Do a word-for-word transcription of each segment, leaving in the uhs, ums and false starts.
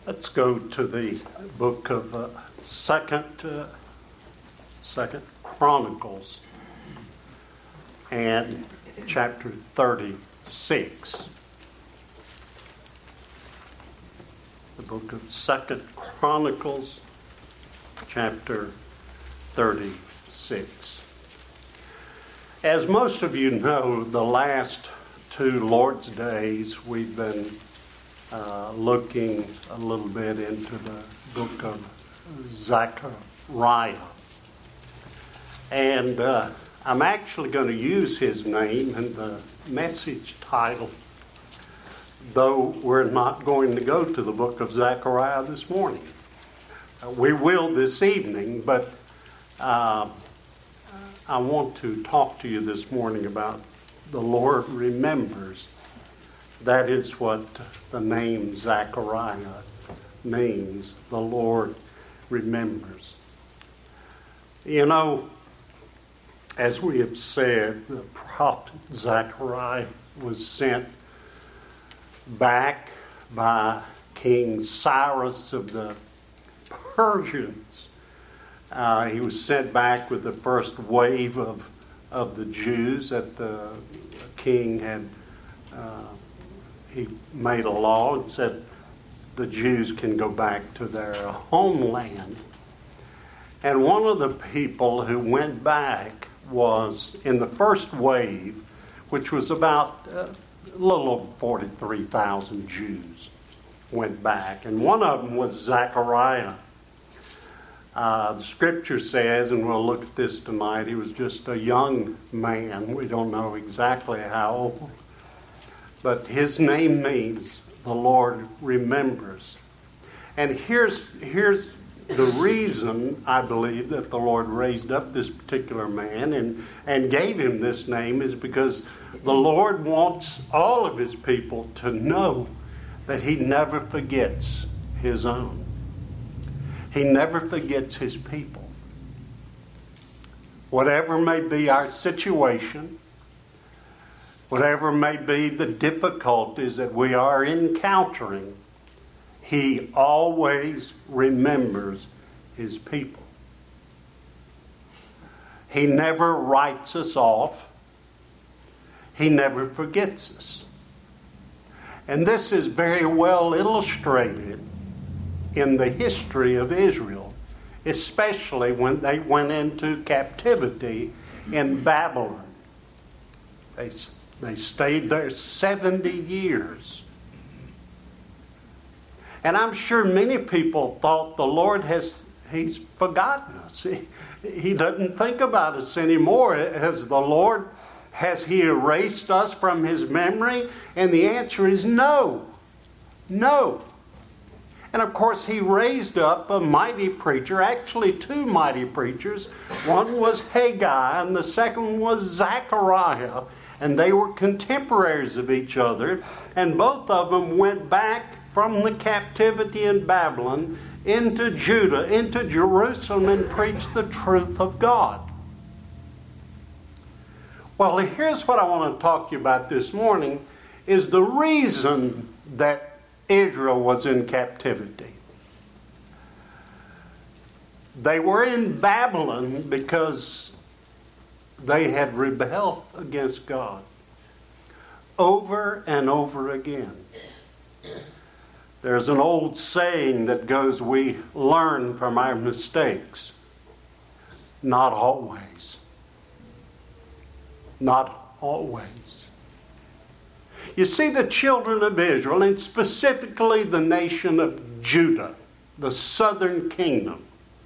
Let's go to the book of uh, Second, uh, Second Chronicles and chapter thirty-six. The book of Second Chronicles, chapter thirty-six. As most of you know, the last two Lord's Days we've been Uh, looking a little bit into the book of Zechariah. And uh, I'm actually going to use his name in the message title, though we're not going to go to the book of Zechariah this morning. Uh, we will this evening, but uh, I want to talk to you this morning about the Lord remembers. That is what the name Zechariah means. The Lord remembers. You know, as we have said, the prophet Zechariah was sent back by King Cyrus of the Persians. Uh, he was sent back with the first wave of, of the Jews that the king had uh, He made a law and said the Jews can go back to their homeland. And one of the people who went back was in the first wave, which was about uh, a little over forty-three thousand Jews went back. And one of them was Zechariah. Uh, the scripture says, and we'll look at this tonight, he was just a young man. We don't know exactly how old. But his name means the Lord remembers. And here's, here's the reason I believe that the Lord raised up this particular man and, and gave him this name is because the Lord wants all of his people to know that he never forgets his own. He never forgets his people. Whatever may be our situation, whatever may be the difficulties that we are encountering, he always remembers his people. He never writes us off. He never forgets us. And this is very well illustrated in the history of Israel, especially when they went into captivity in Babylon. They They stayed there seventy years. And I'm sure many people thought the Lord has, he's forgotten us. He, he doesn't think about us anymore. Has the Lord, has he erased us from his memory? And the answer is no. No. And of course he raised up a mighty preacher, actually two mighty preachers. One was Haggai and the second was Zechariah. And they were contemporaries of each other. And both of them went back from the captivity in Babylon into Judah, into Jerusalem, and preached the truth of God. Well, here's what I want to talk to you about this morning, is the reason that Israel was in captivity. They were in Babylon because they had rebelled against God over and over again. There's an old saying that goes, we learn from our mistakes. Not always. Not always. You see, the children of Israel, and specifically the nation of Judah, the southern kingdom,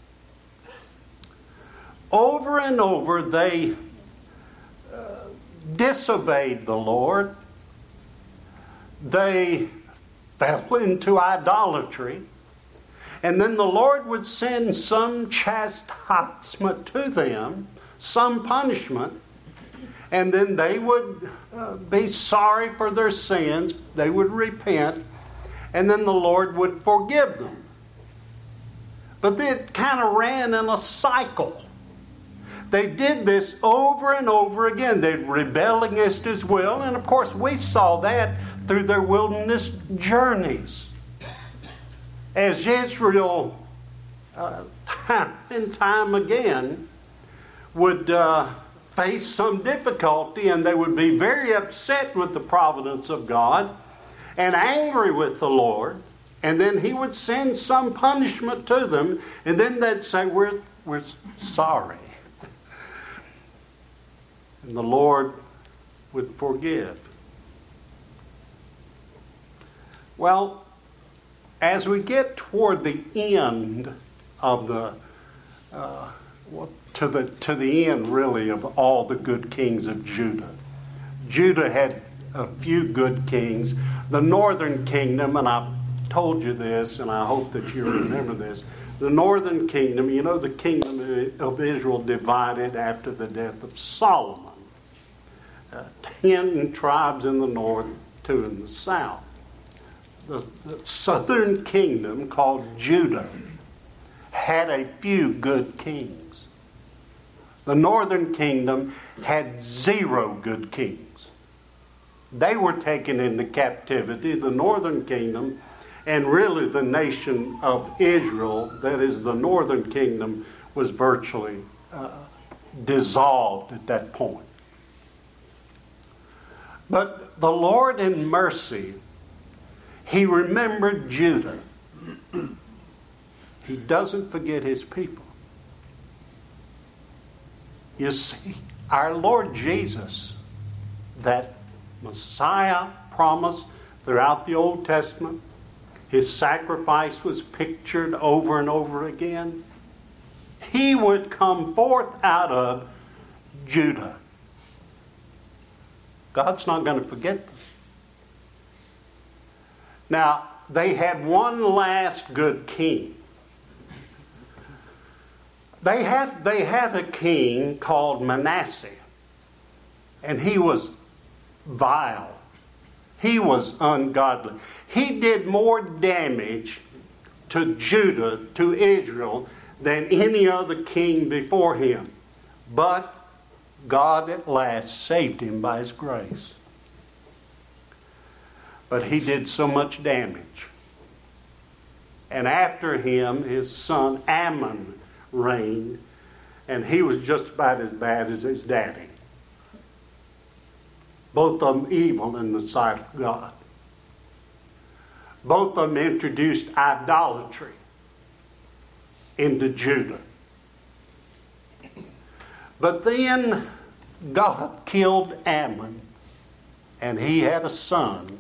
over and over they uh, disobeyed the Lord. They fell into idolatry. And then the Lord would send some chastisement to them, some punishment. And then they would uh, be sorry for their sins. They would repent. And then the Lord would forgive them. But it kind of ran in a cycle. They did this over and over again. They'd rebel against his will. And of course we saw that through their wilderness journeys. as Israel, uh, time and time again, would uh, face some difficulty, and they would be very upset with the providence of God and angry with the Lord, and then He would send some punishment to them, and then they'd say, we're, we're sorry. And the Lord would forgive. Well, as we get toward the end of the uh, to the to the end really of all the good kings of Judah, Judah had a few good kings. The northern kingdom, and I've told you this, and I hope that you remember this. The northern kingdom, you know, the kingdom of Israel divided after the death of Solomon. Uh, ten tribes in the north, two in the south. The, the southern kingdom, called Judah, had a few good kings. The northern kingdom had zero good kings. They were taken into captivity, the northern kingdom, and really the nation of Israel, that is the northern kingdom, was virtually uh, dissolved at that point. But the Lord in mercy, He remembered Judah. He doesn't forget His people. You see, our Lord Jesus, that Messiah promised throughout the Old Testament, His sacrifice was pictured over and over again. He would come forth out of Judah. God's not going to forget them. Now, they had one last good king. They had, they had a king called Manasseh, and he was vile. He was ungodly. He did more damage to Judah, to Israel, than any other king before him. But God at last saved him by His grace. But he did so much damage. And after him, his son Ammon reigned, and he was just about as bad as his daddy. Both of them evil in the sight of God. Both of them introduced idolatry into Judah. But then God killed Ammon, and he had a son.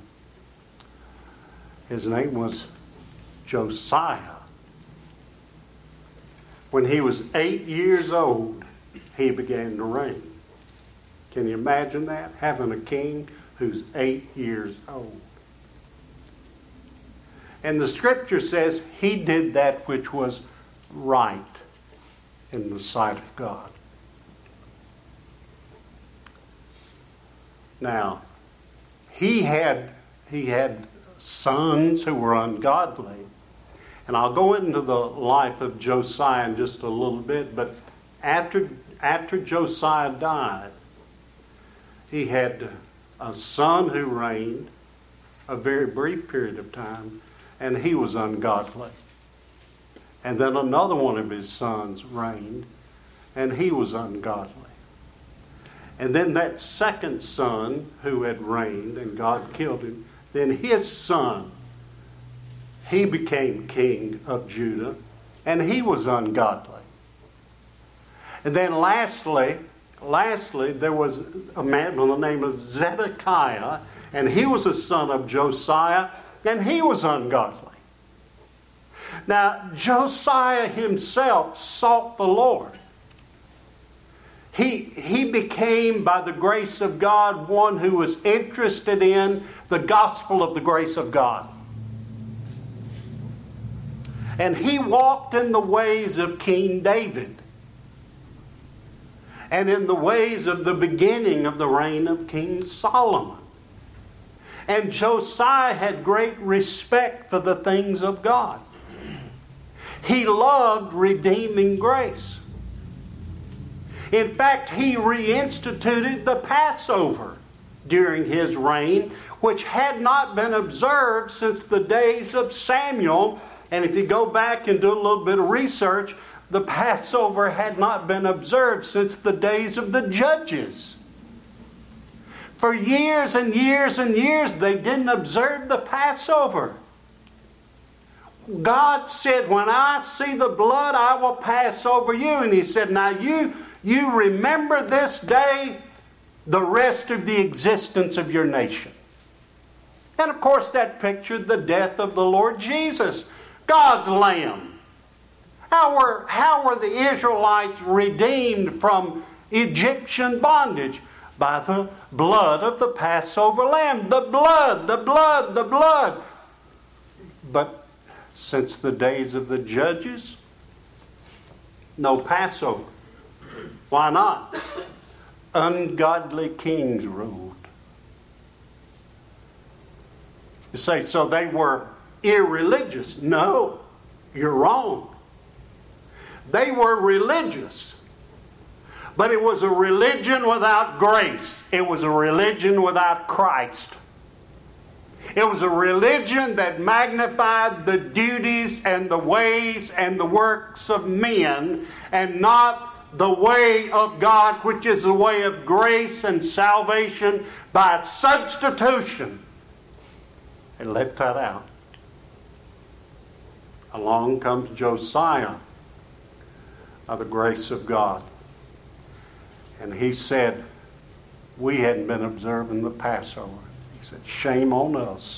His name was Josiah. When he was eight years old, he began to reign. Can you imagine that? Having a king who's eight years old. And the scripture says he did that which was right in the sight of God. Now, he had he had sons who were ungodly. And I'll go into the life of Josiah in just a little bit, but after after Josiah died, he had a son who reigned a very brief period of time, and he was ungodly. And then another one of his sons reigned, and he was ungodly. And then that second son who had reigned, and God killed him, then his son, he became king of Judah, and he was ungodly. And then lastly, lastly, there was a man by the name of Zedekiah, and he was a son of Josiah, and he was ungodly. Now, Josiah himself sought the Lord. He, he became, by the grace of God, one who was interested in the gospel of the grace of God. And he walked in the ways of King David, and in the ways of the beginning of the reign of King Solomon. And Josiah had great respect for the things of God. He loved redeeming grace. In fact, he reinstituted the Passover during his reign, which had not been observed since the days of Samuel, And if you go back and do a little bit of research, the Passover had not been observed since the days of the judges. For years and years and years, they didn't observe the Passover. God said, when I see the blood, I will pass over you. And He said, now you, you remember this day the rest of the existence of your nation. And of course that pictured the death of the Lord Jesus, God's Lamb. How were, how were the Israelites redeemed from Egyptian bondage? By the blood of the Passover lamb. The blood, the blood, the blood. But since the days of the judges, no Passover. Why not? Ungodly kings ruled. You say, so they were irreligious. No, you're wrong. They were religious. But it was a religion without grace. It was a religion without Christ. It was a religion that magnified the duties and the ways and the works of men, and not the way of God, which is the way of grace and salvation by substitution. They left that out. Along comes Josiah by the grace of God. And he said, we hadn't been observing the Passover. He said, shame on us.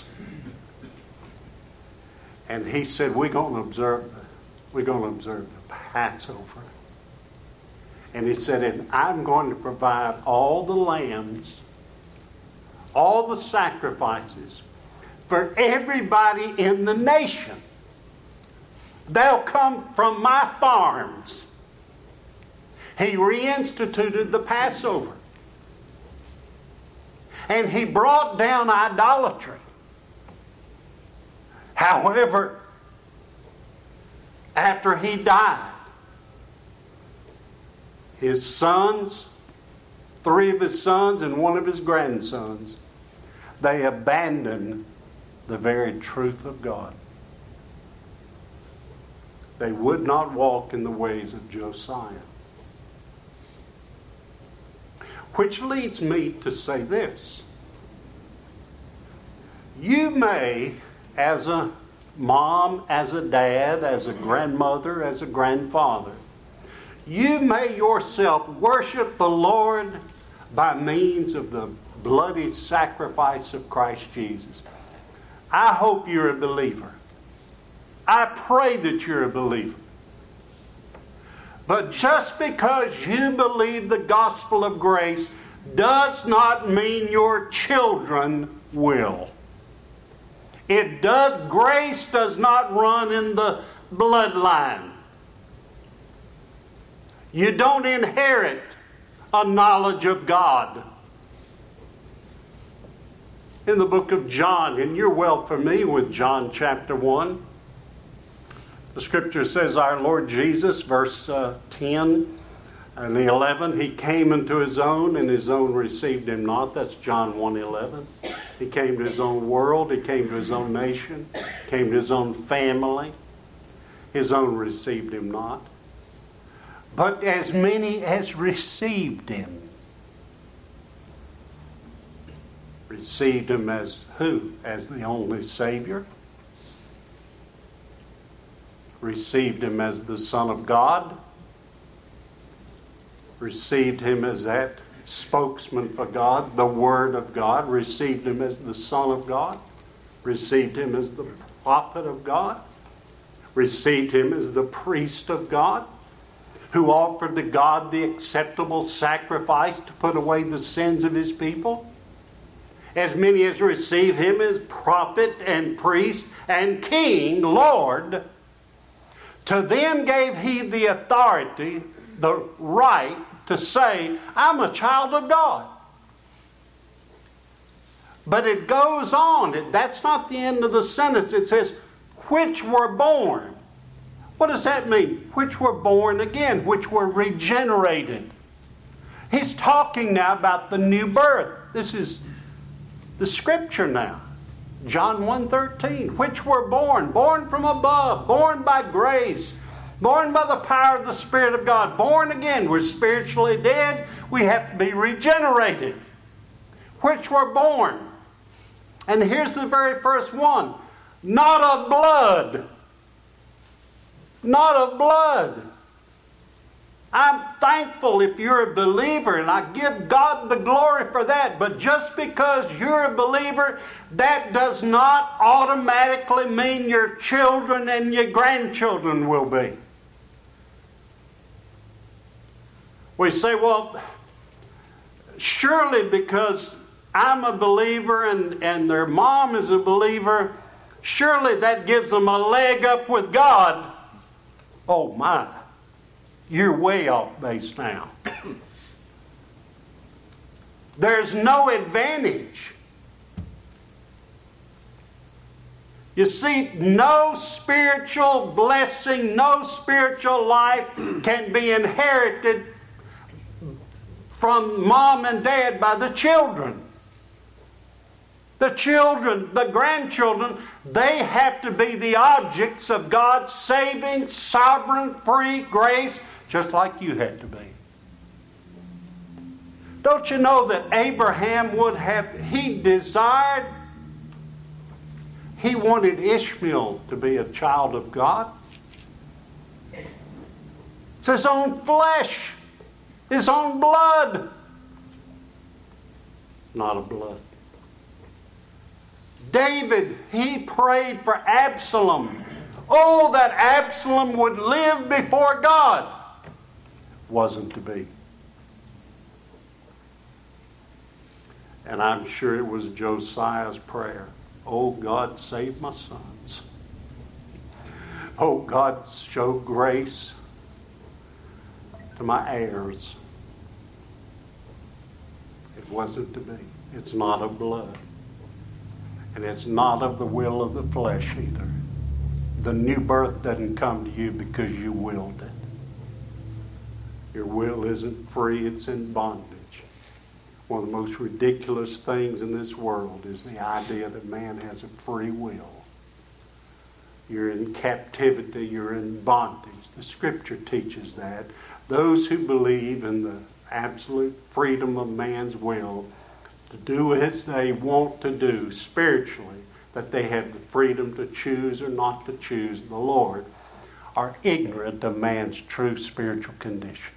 And he said, we're going to observe the, we're going to observe the Passover. And he said, and I'm going to provide all the lambs, all the sacrifices for everybody in the nation. They'll come from my farms. He reinstituted the Passover. And he brought down idolatry. However, after he died, his sons, three of his sons and one of his grandsons, they abandoned the very truth of God. They would not walk in the ways of Josiah. Which leads me to say this. You may, as a mom, as a dad, as a grandmother, as a grandfather, you may yourself worship the Lord by means of the bloody sacrifice of Christ Jesus. I hope you're a believer. I pray that you're a believer. But just because you believe the gospel of grace does not mean your children will. It does, grace does not run in the bloodline. You don't inherit a knowledge of God. In the book of John, and you're well familiar with John chapter one, the scripture says our Lord Jesus, verse uh, ten and eleven, He came into His own and His own received Him not. That's John one eleven. He came to His own world. He came to His own nation. Came to His own family. His own received Him not. But as many as received Him. Received Him as who? As the only Savior. Received Him as the Son of God. Received Him as that spokesman for God, the Word of God. Received Him as the Son of God. Received Him as the prophet of God. Received Him as the priest of God, who offered to God the acceptable sacrifice to put away the sins of His people. As many as receive Him as prophet and priest and king, Lord, to them gave He the authority, the right to say, I'm a child of God. But it goes on. It, that's not the end of the sentence. It says, which were born. What does that mean? Which were born again, which were regenerated. He's talking now about the new birth. This is the scripture now. John one thirteen, which were born, born from above, born by grace, born by the power of the Spirit of God, born again. We're spiritually dead. We have to be regenerated. Which were born. And here's the very first one. Not of blood. Not of blood. I'm thankful if you're a believer, and I give God the glory for that. But just because you're a believer, that does not automatically mean your children and your grandchildren will be. We say, well, surely because I'm a believer and, and their mom is a believer, surely that gives them a leg up with God. Oh my, you're way off base now. There's no advantage. You see, no spiritual blessing, no spiritual life can be inherited from mom and dad by the children. The children, the grandchildren, they have to be the objects of God's saving, sovereign, free grace, just like you had to be. Don't you know that Abraham would have, he desired, he wanted Ishmael to be a child of God? It's his own flesh, his own blood, not of blood. David, he prayed for Absalom. Oh, that Absalom would live before God. Wasn't to be. And I'm sure it was Josiah's prayer. Oh, God, save my sons. Oh, God, show grace to my heirs. It wasn't to be. It's not of blood. And it's not of the will of the flesh either. The new birth doesn't come to you because you willed it. Your will isn't free, it's in bondage. One of the most ridiculous things in this world is the idea that man has a free will. You're in captivity, you're in bondage. The Scripture teaches that. Those who believe in the absolute freedom of man's will to do as they want to do spiritually, that they have the freedom to choose or not to choose the Lord, are ignorant of man's true spiritual condition.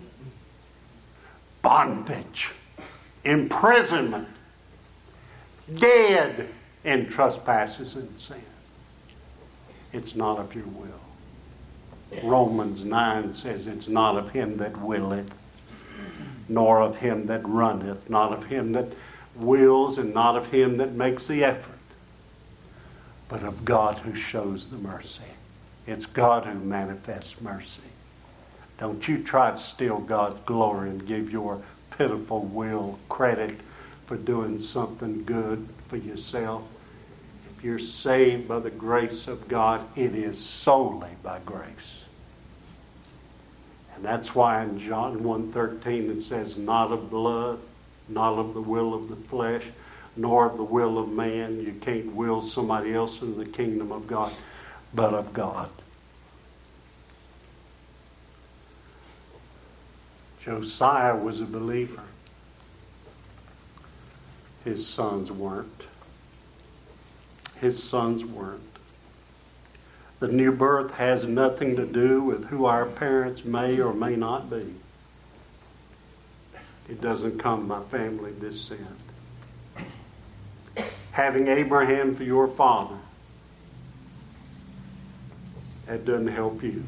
Bondage, imprisonment, dead in trespasses and sin. It's not of your will. Romans nine says it's not of him that willeth, nor of him that runneth, not of him that wills, and not of him that makes the effort, but of God who shows the mercy. It's God who manifests mercy. Don't you try to steal God's glory and give your pitiful will credit for doing something good for yourself. If you're saved by the grace of God, it is solely by grace. And that's why in John one thirteen it says, not of blood, not of the will of the flesh, nor of the will of man. You can't will somebody else into the kingdom of God, but of God. Josiah was a believer. His sons weren't. His sons weren't. The new birth has nothing to do with who our parents may or may not be. It doesn't come by family descent. Having Abraham for your father, that doesn't help you.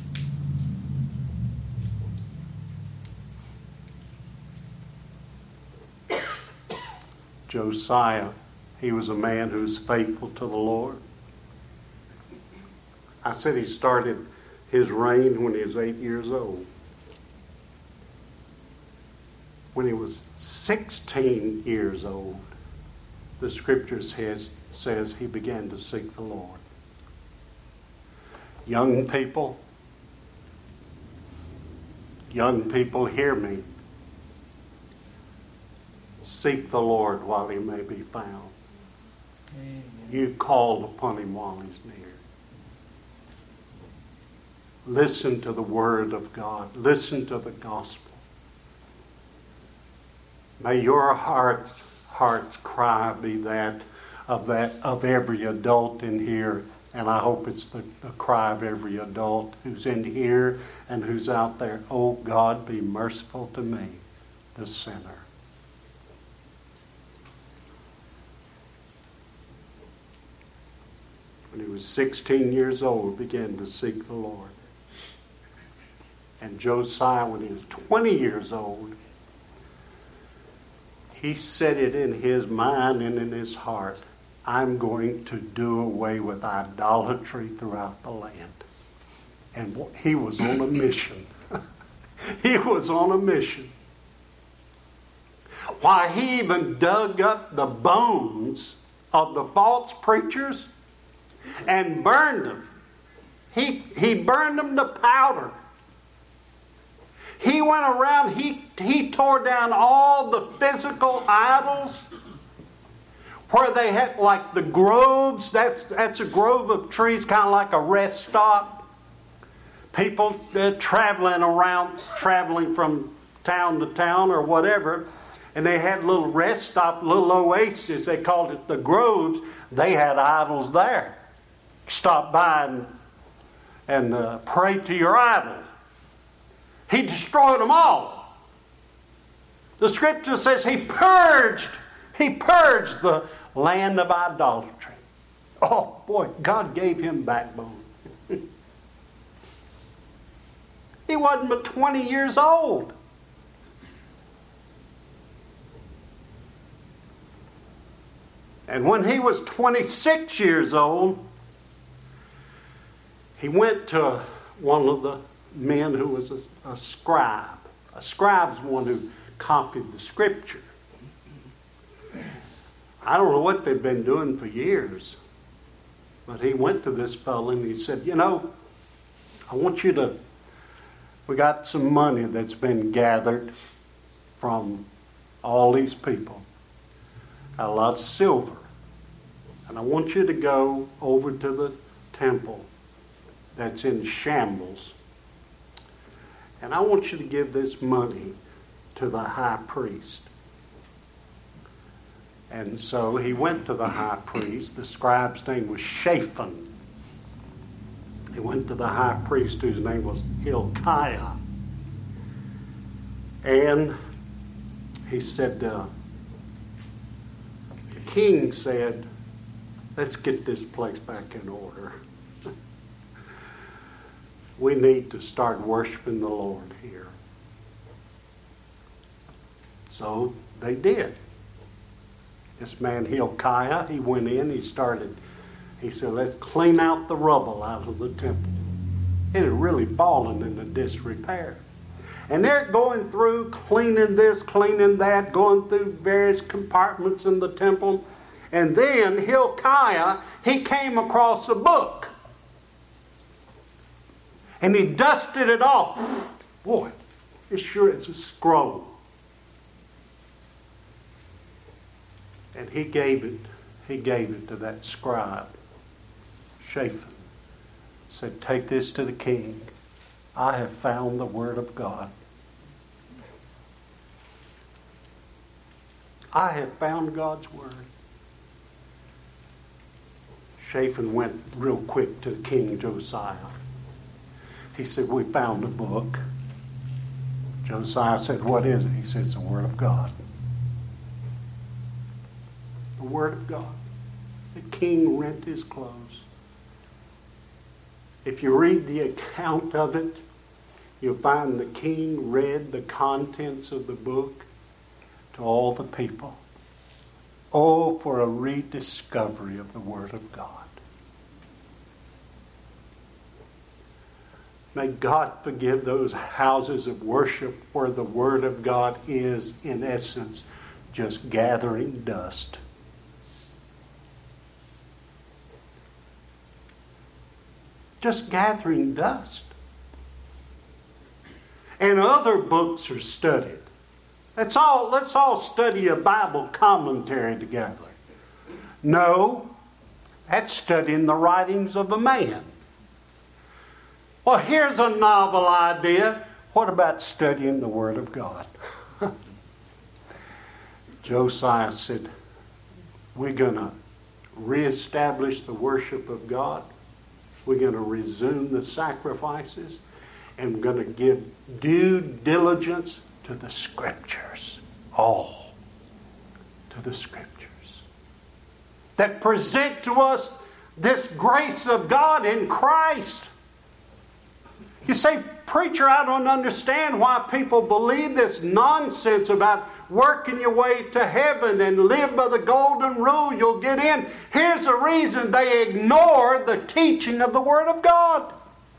Josiah, he was a man who's faithful to the Lord. I said he started his reign when he was eight years old. When he was sixteen years old, the Scripture says, says he began to seek the Lord. Young people, young people, hear me. Seek the Lord while he may be found. You call upon him while he's near. Listen to the word of God. Listen to the gospel. May your heart's, heart's cry be that of that of every adult in here. And I hope it's the, the cry of every adult who's in here and who's out there. Oh God, be merciful to me, the sinner. When he was sixteen years old, began to seek the Lord. And Josiah, when he was twenty years old, he set it in his mind and in his heart, I'm going to do away with idolatry throughout the land. And he was on a mission. He was on a mission. Why, he even dug up the bones of the false preachers and burned them. He, he burned them to powder. He went around, he, he tore down all the physical idols where they had, like the groves, that's, that's a grove of trees, kind of like a rest stop. People uh, traveling around, traveling from town to town or whatever, and they had little rest stop, little oases, they called it the groves. They had idols there. Stop by and, and uh, pray to your idol. He destroyed them all. The scripture says he purged, he purged the land of idolatry. Oh boy, God gave him backbone. He wasn't but twenty years old. And when he was twenty-six years old, he went to one of the men who was a, a scribe. A scribe's one who copied the scripture. I don't know what they'd been doing for years, but he went to this fellow and he said, you know, I want you to, we got some money that's been gathered from all these people. Got a lot of silver. And I want you to go over to the temple that's in shambles. And I want you to give this money to the high priest. And so he went to the high priest. The scribe's name was Shaphan. He went to the high priest whose name was Hilkiah. And he said, uh, the king said, let's get this place back in order. We need to start worshiping the Lord here. So they did. This man Hilkiah, he went in, he started, he said, let's clean out the rubble out of the temple. It had really fallen into disrepair. And they're going through, cleaning this, cleaning that, going through various compartments in the temple. And then Hilkiah, he came across a book. And he dusted it off. Boy, it's sure it's a scroll. And he gave it, he gave it to that scribe, Shaphan. Said, take this to the king. I have found the word of God. I have found God's word. Shaphan went real quick to King Josiah. He said, we found a book. Josiah said, what is it? He said, it's the Word of God. The Word of God. The king rent his clothes. If you read the account of it, you'll find the king read the contents of the book to all the people. Oh, for a rediscovery of the Word of God. May God forgive those houses of worship where the Word of God is, in essence, just gathering dust. Just gathering dust. And other books are studied. Let's all, let's all study a Bible commentary together. No, that's studying the writings of a man. Well, here's a novel idea. What about studying the Word of God? Josiah said, we're going to reestablish the worship of God. We're going to resume the sacrifices. And we're going to give due diligence to the Scriptures. All to the Scriptures. That present to us this grace of God in Christ. You say, preacher, I don't understand why people believe this nonsense about working your way to heaven and live by the golden rule, you'll get in. Here's the reason: they ignore the teaching of the Word of God.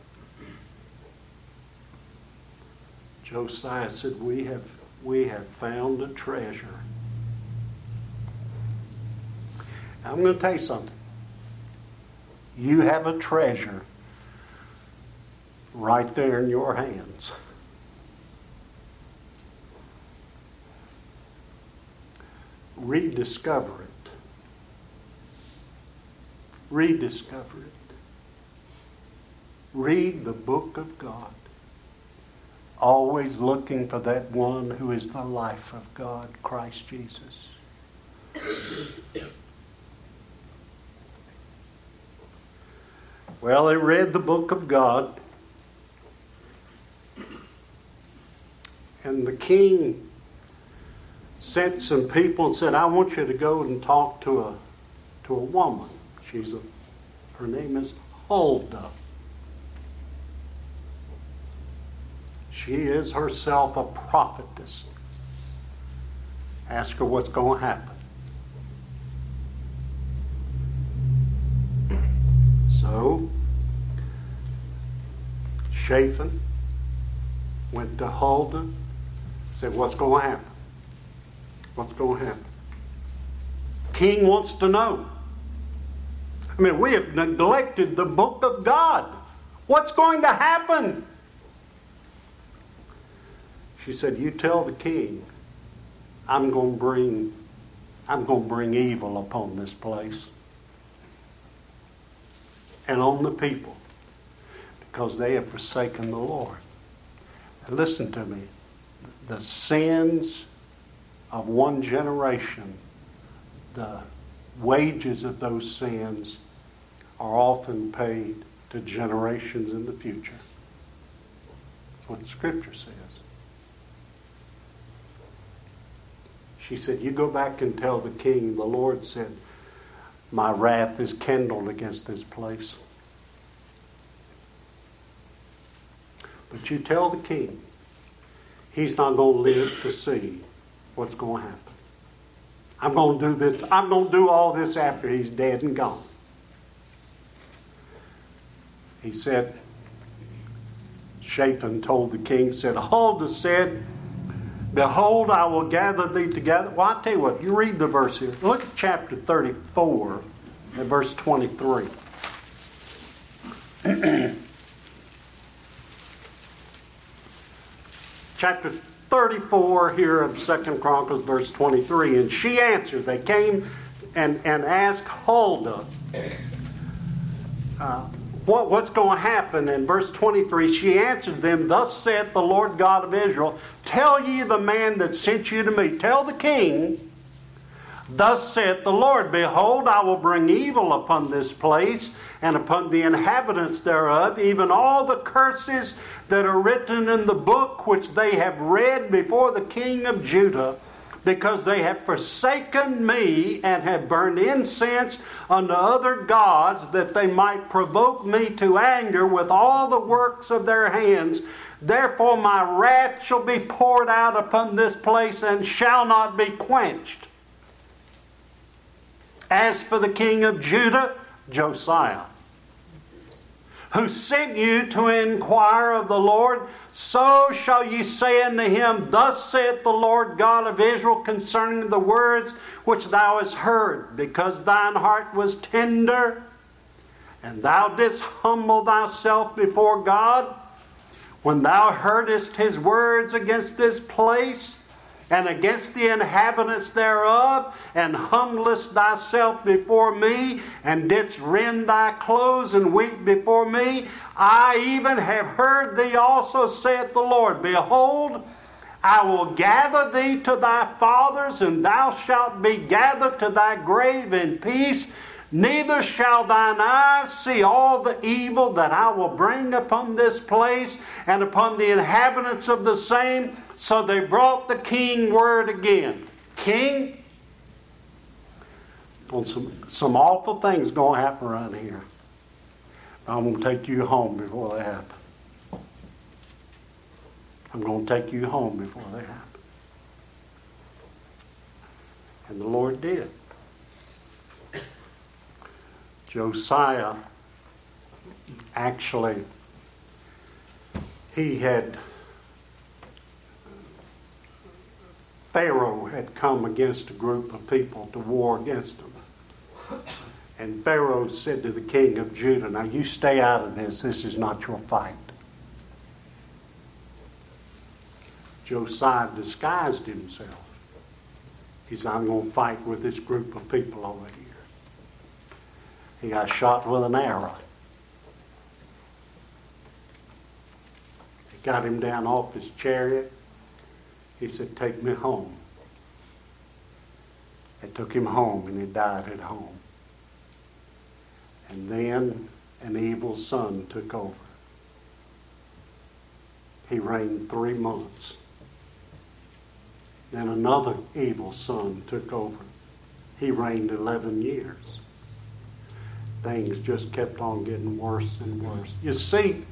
Josiah said, we have, we have found a treasure. I'm going to tell you something. You have a treasure right there in your hands. Rediscover it. Rediscover it. Read the book of God. Always looking for that one who is the life of God, Christ Jesus. Well, they read the book of God. And the king sent some people and said, I want you to go and talk to a to a woman. She's a her name is Huldah. She is herself a prophetess. Ask her what's going to happen. So, Shaphan went to Huldah, said, what's going to happen? What's going to happen? King wants to know. I mean, we have neglected the book of God. What's going to happen? She said, you tell the king, I'm going to bring, I'm going to bring evil upon this place and on the people because they have forsaken the Lord. And listen to me. The sins of one generation, the wages of those sins are often paid to generations in the future. That's what the Scripture says. She said, you go back and tell the king, the Lord said, my wrath is kindled against this place. But you tell the king, he's not going to live to see what's going to happen. I'm going to do this. I'm going to do all this after he's dead and gone. He said, Shaphan told the king, said, Huldah said, behold, I will gather thee together. Well, I'll tell you what, you read the verse here. Look at chapter thirty-four and verse twenty-three. Chapter thirty-four here of Second Chronicles, verse twenty-three. And she answered, they came and, and asked Huldah, uh, What, what's going to happen? In verse twenty-three, she answered them, thus saith the Lord God of Israel, tell ye the man that sent you to me, tell the king, thus saith the Lord, behold, I will bring evil upon this place and upon the inhabitants thereof, even all the curses that are written in the book which they have read before the king of Judah, because they have forsaken me and have burned incense unto other gods, that they might provoke me to anger with all the works of their hands. Therefore my wrath shall be poured out upon this place and shall not be quenched. As for the king of Judah, Josiah, who sent you to inquire of the Lord, so shall ye say unto him, thus saith the Lord God of Israel concerning the words which thou hast heard, because thine heart was tender, and thou didst humble thyself before God, when thou heardest his words against this place, and against the inhabitants thereof, and humblest thyself before me, and didst rend thy clothes and weep before me, I even have heard thee also, saith the Lord. Behold, I will gather thee to thy fathers, and thou shalt be gathered to thy grave in peace. Neither shall thine eyes see all the evil that I will bring upon this place and upon the inhabitants of the same. So they brought the king word again. King, on some, some awful things going to happen around here. I'm going to take you home before they happen. I'm going to take you home before they happen. And the Lord did. Josiah, actually, he had, Pharaoh had come against a group of people to war against them. And Pharaoh said to the king of Judah, now you stay out of this, this is not your fight. Josiah disguised himself. He said, I'm going to fight with this group of people over here. He got shot with an arrow. He got him down off his chariot. He said, take me home. They took him home and he died at home. And then an evil son took over. He reigned three months. Then another evil son took over. He reigned eleven years. Things just kept on getting worse and worse. You see,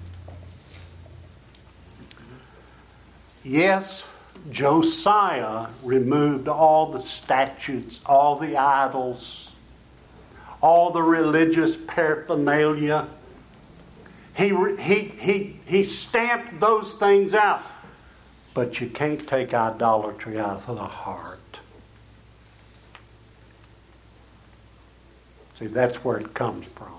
yes, Josiah removed all the statutes, all the idols, all the religious paraphernalia. He, he, he, he stamped those things out. But you can't take idolatry out of the heart. See, that's where it comes from.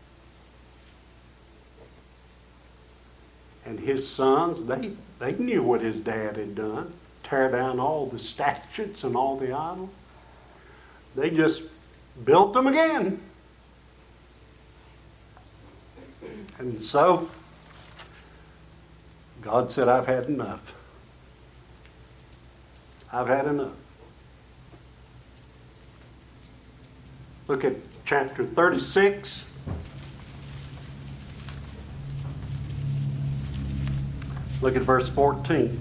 And his sons, they, they knew what his dad had done. Tear down all the statutes and all the idols. They just built them again. And so, God said, I've had enough. I've had enough. Look at chapter thirty-six. Look at verse fourteen.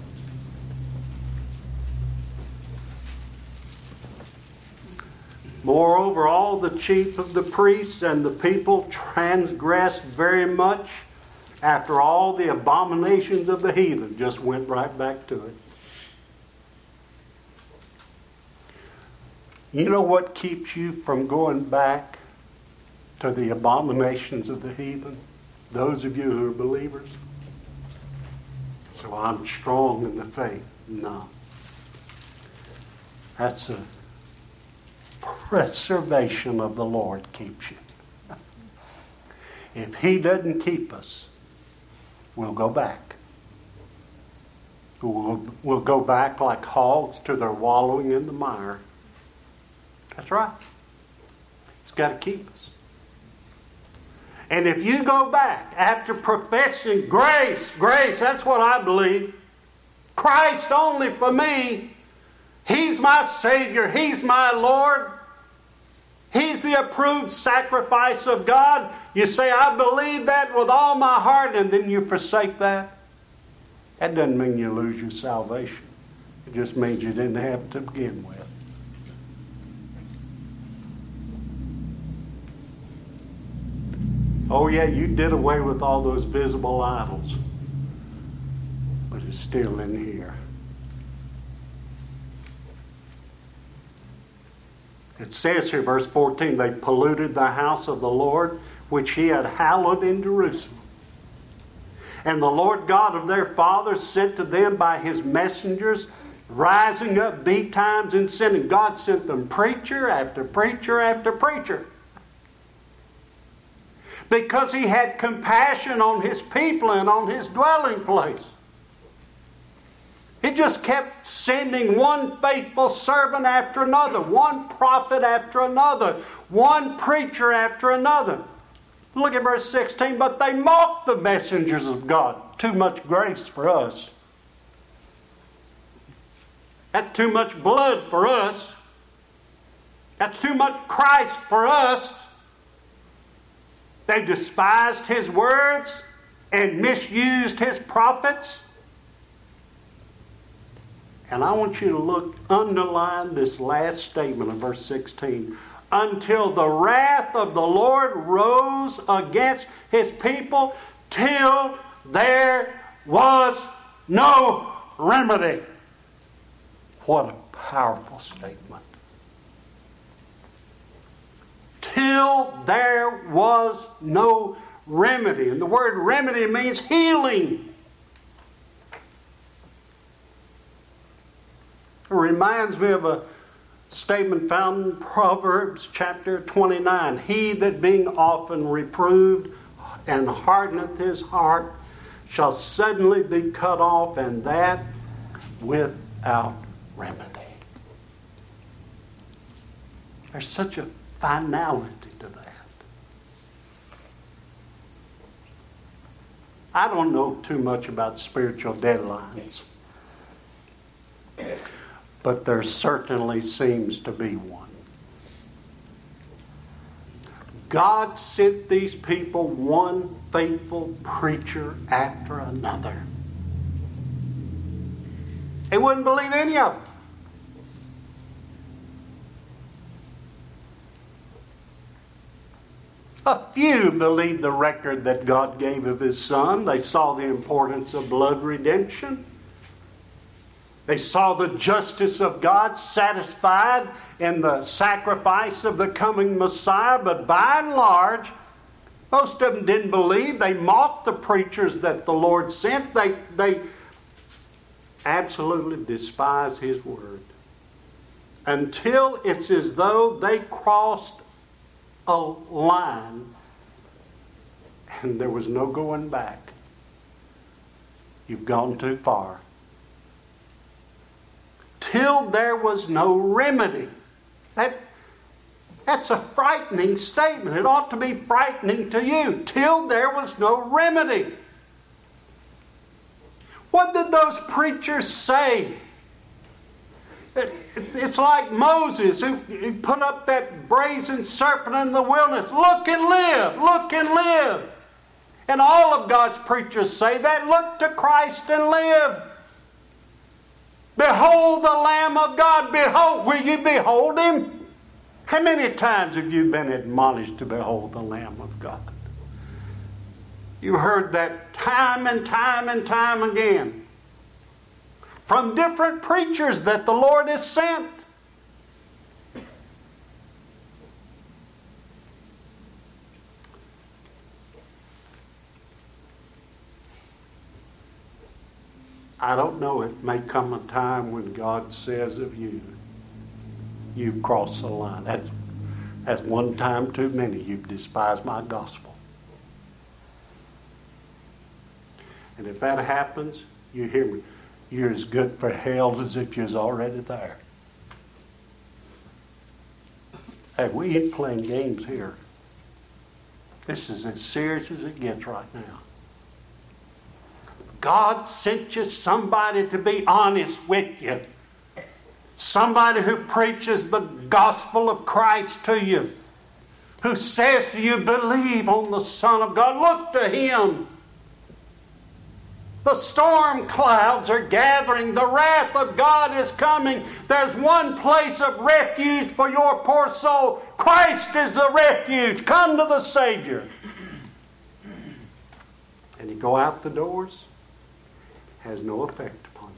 Moreover, all the chief of the priests and the people transgressed very much after all the abominations of the heathen. Just went right back to it. You know what keeps you from going back to the abominations of the heathen? Those of you who are believers. So I'm strong in the faith. No. That's a preservation of the Lord keeps you. If He doesn't keep us, we'll go back. We'll, we'll go back like hogs to their wallowing in the mire. That's right. He's got to keep us. And if you go back after professing grace, grace, that's what I believe. Christ only for me. He's my Savior. He's my Lord. He's the approved sacrifice of God. You say, I believe that with all my heart, and then you forsake that. That doesn't mean you lose your salvation. It just means you didn't have it to begin with. Oh yeah, you did away with all those visible idols. But it's still in here. It says here, verse fourteen, they polluted the house of the Lord, which He had hallowed in Jerusalem. And the Lord God of their fathers sent to them by His messengers, rising up betimes and sinning. God sent them preacher after preacher after preacher. Because He had compassion on His people and on His dwelling place. He just kept sending one faithful servant after another, one prophet after another, one preacher after another. Look at verse sixteen. But they mocked the messengers of God. Too much grace for us. That's too much blood for us. That's too much Christ for us. They despised His words and misused His prophets. And I want you to look, underline this last statement of verse sixteen. Until the wrath of the Lord rose against His people, till there was no remedy. What a powerful statement. Till there was no remedy. And the word remedy means healing. It reminds me of a statement found in Proverbs chapter twenty-nine. He that being often reproved and hardeneth his heart shall suddenly be cut off, and that without remedy. There's such a finality to that. I don't know too much about spiritual deadlines, but there certainly seems to be one. God sent these people one faithful preacher after another. They wouldn't believe any of them. A few believed the record that God gave of His Son. They saw the importance of blood redemption. They saw the justice of God satisfied in the sacrifice of the coming Messiah. But by and large, most of them didn't believe. They mocked the preachers that the Lord sent. They, they absolutely despised His word. Until it's as though they crossed a line and there was no going back. You've gone too far. Till there was no remedy. That, that's a frightening statement. It ought to be frightening to you. Till there was no remedy. What did those preachers say? It, it, it's like Moses who, who put up that brazen serpent in the wilderness. Look and live. Look and live. And all of God's preachers say that. Look to Christ and live. Behold the Lamb of God. Behold. Will you behold Him? How many times have you been admonished to behold the Lamb of God? You heard that time and time and time again from different preachers that the Lord has sent. I don't know, it may come a time when God says of you, you've crossed the line. That's, that's one time too many. You've despised my gospel. And if that happens, you hear me, you're as good for hell as if you was already there. Hey, we ain't playing games here. This is as serious as it gets right now. God sent you somebody to be honest with you. Somebody who preaches the gospel of Christ to you. Who says to you, believe on the Son of God. Look to Him. The storm clouds are gathering. The wrath of God is coming. There's one place of refuge for your poor soul. Christ is the refuge. Come to the Savior. And you go out the doors. Has no effect upon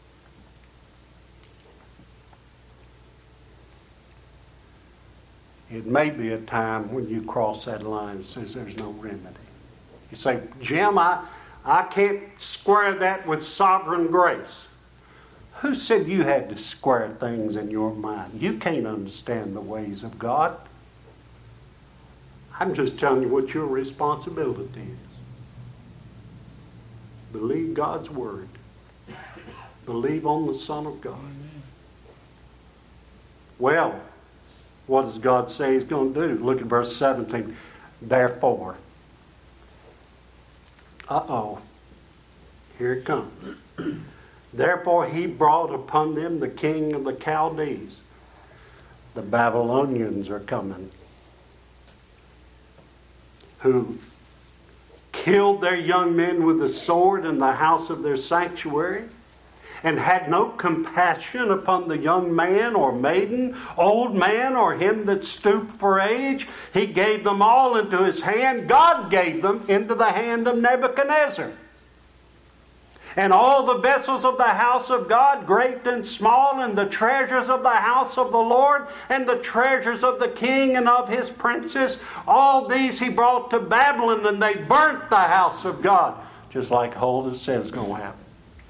you. It may be a time when you cross that line and says there's no remedy. You say, Jim, I, I can't square that with sovereign grace. Who said you had to square things in your mind? You can't understand the ways of God. I'm just telling you what your responsibility is. Believe God's word. Believe on the Son of God. Amen. Well, what does God say He's going to do? Look at verse seventeen. Therefore. Uh-oh. Here it comes. Therefore He brought upon them the king of the Chaldees. The Babylonians are coming. Who killed their young men with the sword in the house of their sanctuary, and had no compassion upon the young man or maiden, old man or him that stooped for age. He gave them all into his hand. God gave them into the hand of Nebuchadnezzar. And all the vessels of the house of God, great and small, and the treasures of the house of the Lord, and the treasures of the king and of his princes, all these he brought to Babylon, and they burnt the house of God, just like Huldah said is going to happen.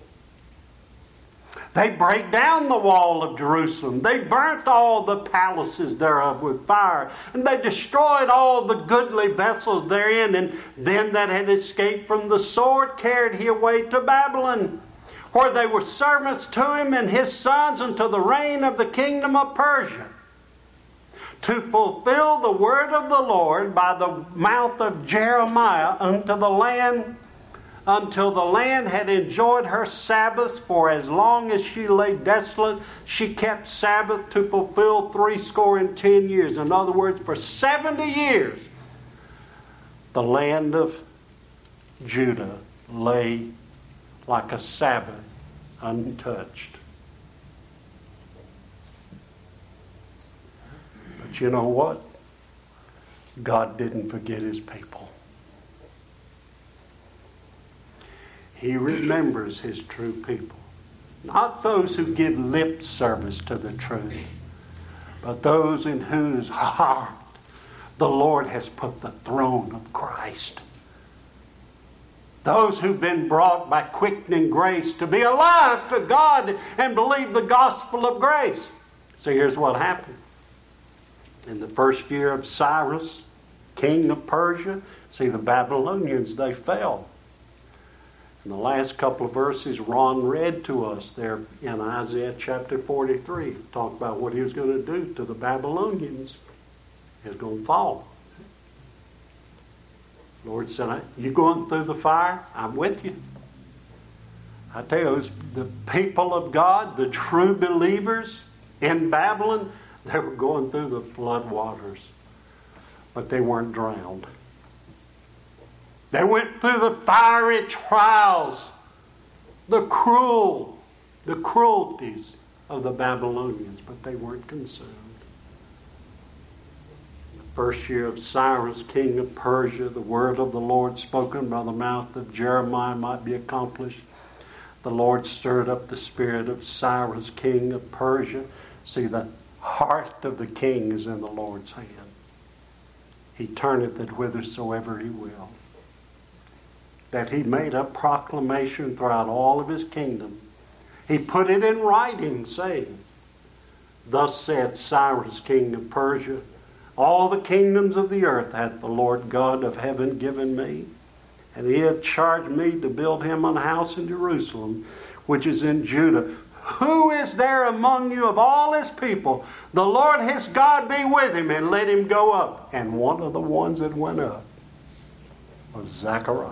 They break down the wall of Jerusalem. They burnt all the palaces thereof with fire. And they destroyed all the goodly vessels therein. And them that had escaped from the sword carried he away to Babylon, where they were servants to him and his sons until the reign of the kingdom of Persia, to fulfill the word of the Lord by the mouth of Jeremiah unto the land, until the land had enjoyed her Sabbaths. For as long as she lay desolate, she kept Sabbath to fulfill threescore and ten years. In other words, for seventy years, the land of Judah lay like a Sabbath untouched. But you know what? God didn't forget His people. He remembers His true people. Not those who give lip service to the truth, but those in whose heart the Lord has put the throne of Christ. Those who've been brought by quickening grace to be alive to God and believe the gospel of grace. So here's what happened. In the first year of Cyrus, king of Persia, see, the Babylonians, they fell. In the last couple of verses Ron read to us there in Isaiah chapter forty-three, talked about what he was going to do to the Babylonians. He was going to fall. The Lord said, you going through the fire? I'm with you. I tell you, it was the people of God, the true believers in Babylon, they were going through the flood waters, but they weren't drowned. They went through the fiery trials, the cruel, the cruelties of the Babylonians, but they weren't consumed. The first year of Cyrus, king of Persia, the word of the Lord spoken by the mouth of Jeremiah might be accomplished. The Lord stirred up the spirit of Cyrus, king of Persia. See, the heart of the king is in the Lord's hand. He turneth it whithersoever He will. That He made a proclamation throughout all of His kingdom. He put it in writing, saying, thus said Cyrus, king of Persia, all the kingdoms of the earth hath the Lord God of heaven given me, and He hath charged me to build Him an house in Jerusalem, which is in Judah. Who is there among you of all His people? The Lord his God be with him, and let him go up. And one of the ones that went up was Zechariah.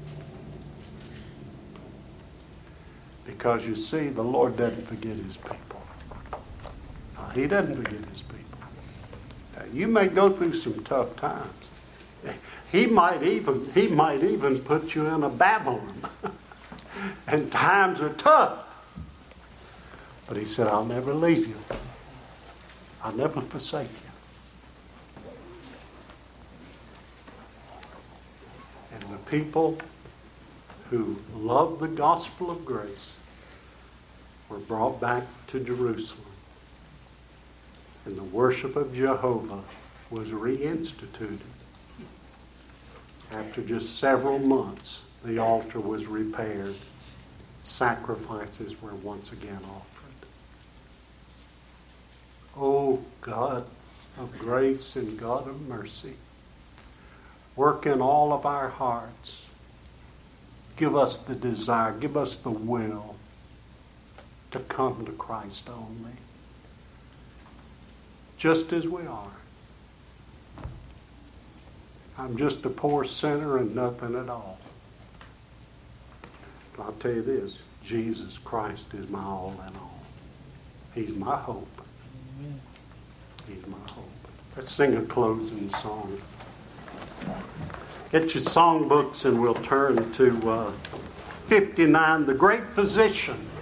Because you see, the Lord doesn't forget His people. No, He doesn't forget His people. Now, you may go through some tough times. He might even, he might even put you in a Babylon. And times are tough. But He said, I'll never leave you. I'll never forsake you. And the people who loved the gospel of grace were brought back to Jerusalem. And the worship of Jehovah was reinstituted. After just several months, the altar was repaired. Sacrifices were once again offered. Oh, God of grace and God of mercy, work in all of our hearts. Give us the desire, give us the will to come to Christ only, just as we are. I'm just a poor sinner and nothing at all. But I'll tell you this, Jesus Christ is my all in all. He's my hope. He's my hope. Let's sing a closing song. Get your songbooks and we'll turn to uh, fifty-nine, The Great Physician.